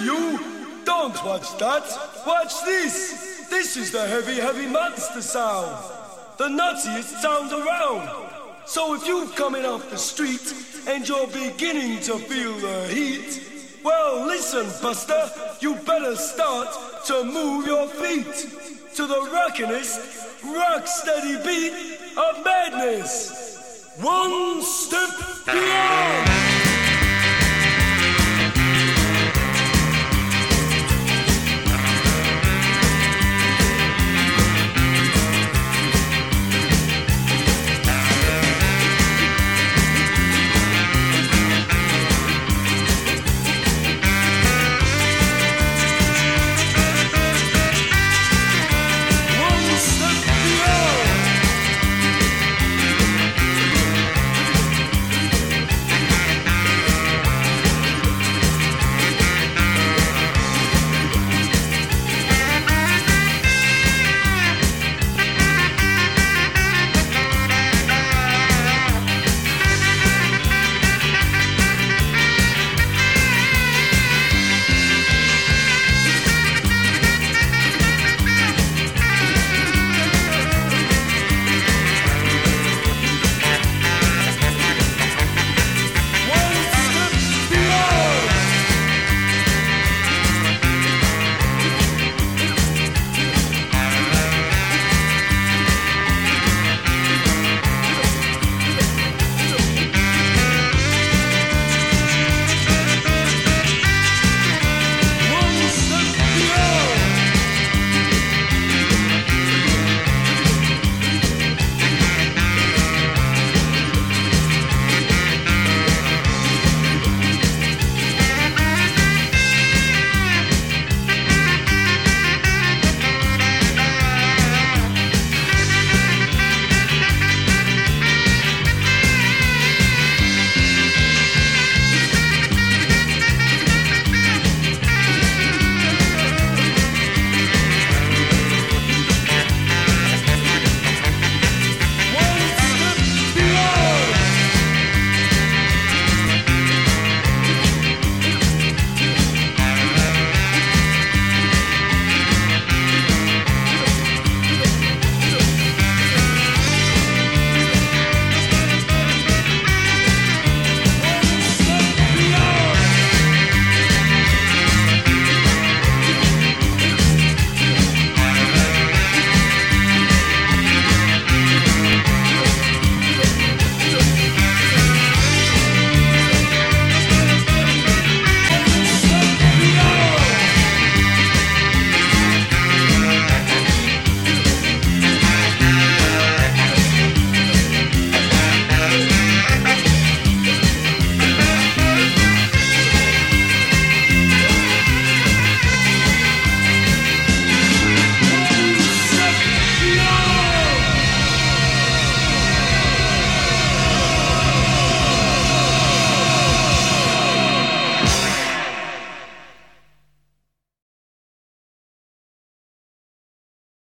you! Don't watch that! Watch this! This is the heavy, heavy monster sound! The nuttiest sound around! So if you're coming off the street and you're beginning to feel the heat, well, listen, Buster, you better start to move your feet to the rockinest, rock-steady beat of madness. One step beyond!